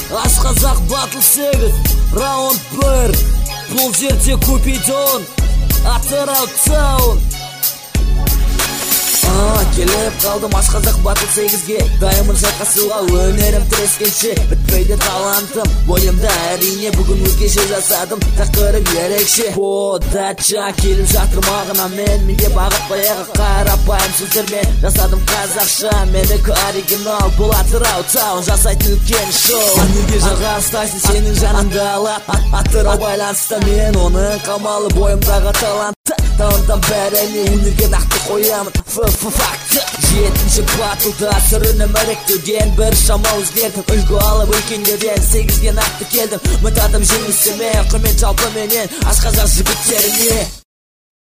Ашқазақ батыл 8 раунд 1. Бұл жерде Купидон, Атырау таун. Келіп қалдым Ашқазақ батыл 8-ге, дайымын шайқасуға, өнерім тірескенше. Бітпейді талантым бойымда, әрине бүгін өзгеше жасадым, тақырып ерекше. Дача келіп жатыр мағына менде бағыт баяғы қарапайым сөздермен жасадым қазақша. Менікі оригинал, бұл Атырау таун, жасайтын үлкен шоу. Неге жаға ұстайсың, сенің жаныңды алады Атырау байланысты, мен оның қамалы бойымдағы талантты. Таланттан бәріне өнерге нақты қоямын факты. 7-ші батылда сүрінім іріктеуден бір шама өзгердім. Үлгі алып үлкендерден 8-ге нақты келдім. Үміт адам жеңісіме, құрмет жалпы менен Ашқазақ жігіттеріне.